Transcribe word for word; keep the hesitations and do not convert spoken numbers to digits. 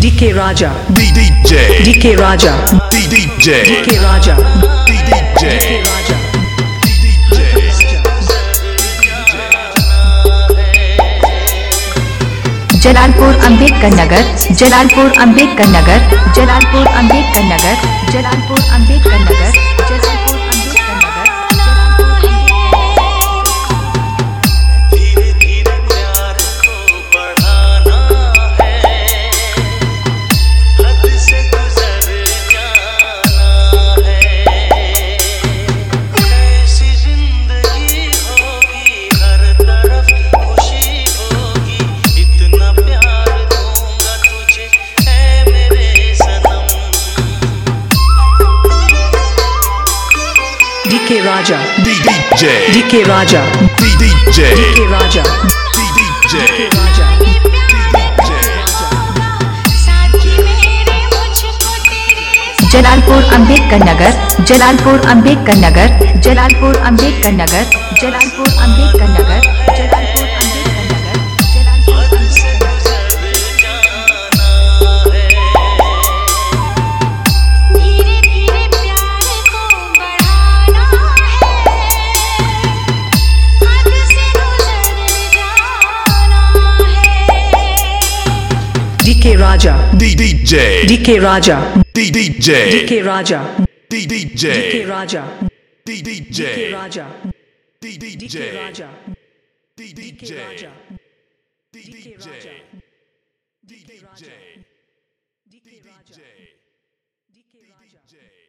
D K Raja, D D J, D K Raja, D D J, D K Raja, D D J, D K Raja, D D J. Jalalpur Ambedkar Nagar, Jalalpur Ambedkar Nagar, Jalalpur Ambedkar Nagar, Jalalpur Ambedkar Nagar, Jalalpur Ambedkar Nagar, धीरे धीरे प्यार को बढ़ाना है, हद से गुजर जाना है, कैसी जिंदगी होगी, हर तरफ खुशी होगी, इतना प्यार दूंगा तुझे है मेरे सनम। D K Raja, D D J, D K Raja, D D J, D K Raja, D D J, D K Raja, Jalalpur Ambedkar Nagar, Jalalpur Ambedkar Nagar, Jalalpur Ambedkar Nagar, Jalalpur Ambedkar Nagar, Jalalpur Ambedkar Nagar, Jalalpur धीरे धीरे प्यार को बढ़ाना है, हद से गुजर जाना है। D K Raja, D D J, D K Raja, D D J, D K Raja, D D D K J, Raja, D D D K J, Raja, D D D K J, Raja, D D D K J, Raja, D D D K J, Raja, D D J, D K Raja, D D J, D K Raja.